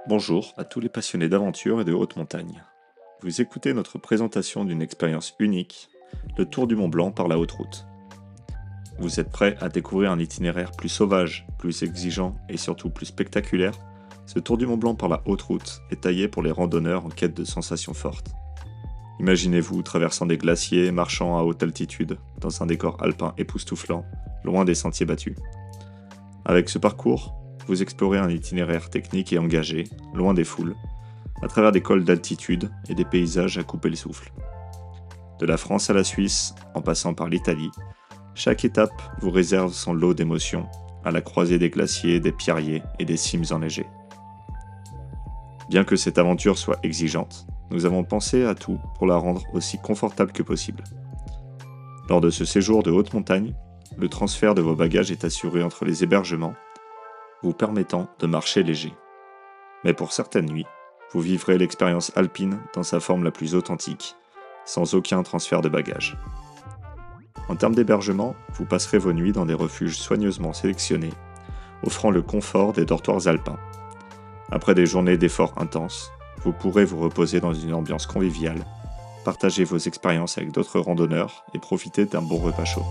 Bonjour à tous les passionnés d'aventure et de haute montagne. Vous écoutez notre présentation d'une expérience unique, le Tour du Mont Blanc par la haute route. Vous êtes prêts à découvrir un itinéraire plus sauvage, plus exigeant et surtout plus spectaculaire? Ce Tour du Mont Blanc par la haute route est taillé pour les randonneurs en quête de sensations fortes. Imaginez-vous traversant des glaciers, marchant à haute altitude, dans un décor alpin époustouflant, loin des sentiers battus. Avec ce parcours, vous explorez un itinéraire technique et engagé, loin des foules, à travers des cols d'altitude et des paysages à couper le souffle. De la France à la Suisse, en passant par l'Italie, chaque étape vous réserve son lot d'émotions, à la croisée des glaciers, des pierriers et des cimes enneigées. Bien que cette aventure soit exigeante, nous avons pensé à tout pour la rendre aussi confortable que possible. Lors de ce séjour de haute montagne, le transfert de vos bagages est assuré entre les hébergements, vous permettant de marcher léger. Mais pour certaines nuits, vous vivrez l'expérience alpine dans sa forme la plus authentique, sans aucun transfert de bagages. En termes d'hébergement, vous passerez vos nuits dans des refuges soigneusement sélectionnés, offrant le confort des dortoirs alpins. Après des journées d'efforts intenses, vous pourrez vous reposer dans une ambiance conviviale, partager vos expériences avec d'autres randonneurs et profiter d'un bon repas chaud.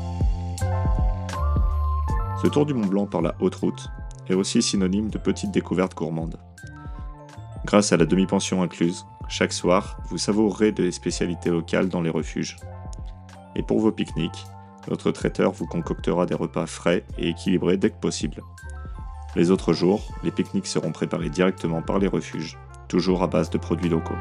Ce Tour du Mont Blanc par la haute route est aussi synonyme de petites découvertes gourmandes. Grâce à la demi-pension incluse, chaque soir, vous savourerez des spécialités locales dans les refuges. Et pour vos pique-niques, notre traiteur vous concoctera des repas frais et équilibrés dès que possible. Les autres jours, les pique-niques seront préparés directement par les refuges, toujours à base de produits locaux.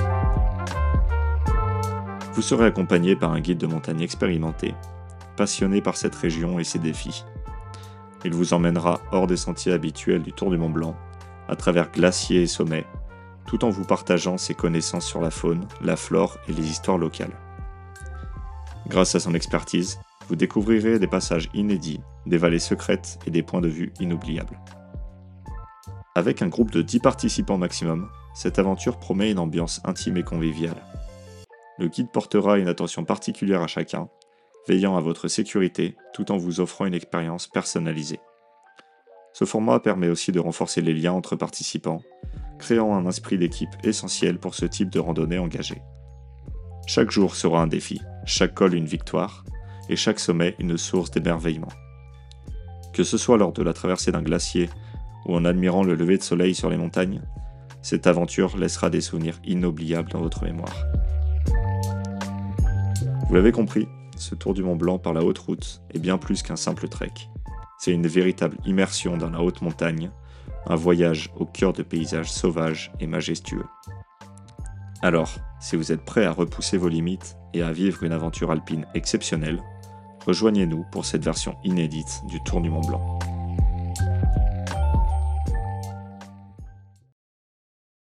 Vous serez accompagné par un guide de montagne expérimenté, passionné par cette région et ses défis. Il vous emmènera hors des sentiers habituels du Tour du Mont Blanc, à travers glaciers et sommets, tout en vous partageant ses connaissances sur la faune, la flore et les histoires locales. Grâce à son expertise, vous découvrirez des passages inédits, des vallées secrètes et des points de vue inoubliables. Avec un groupe de 10 participants maximum, cette aventure promet une ambiance intime et conviviale. Le guide portera une attention particulière à chacun, veillant à votre sécurité tout en vous offrant une expérience personnalisée. Ce format permet aussi de renforcer les liens entre participants, créant un esprit d'équipe essentiel pour ce type de randonnée engagée. Chaque jour sera un défi, chaque col une victoire, et chaque sommet une source d'émerveillement. Que ce soit lors de la traversée d'un glacier ou en admirant le lever de soleil sur les montagnes, cette aventure laissera des souvenirs inoubliables dans votre mémoire. Vous l'avez compris, ce Tour du Mont Blanc par la haute route est bien plus qu'un simple trek. C'est une véritable immersion dans la haute montagne, un voyage au cœur de paysages sauvages et majestueux. Alors, si vous êtes prêt à repousser vos limites et à vivre une aventure alpine exceptionnelle, rejoignez-nous pour cette version inédite du Tour du Mont Blanc.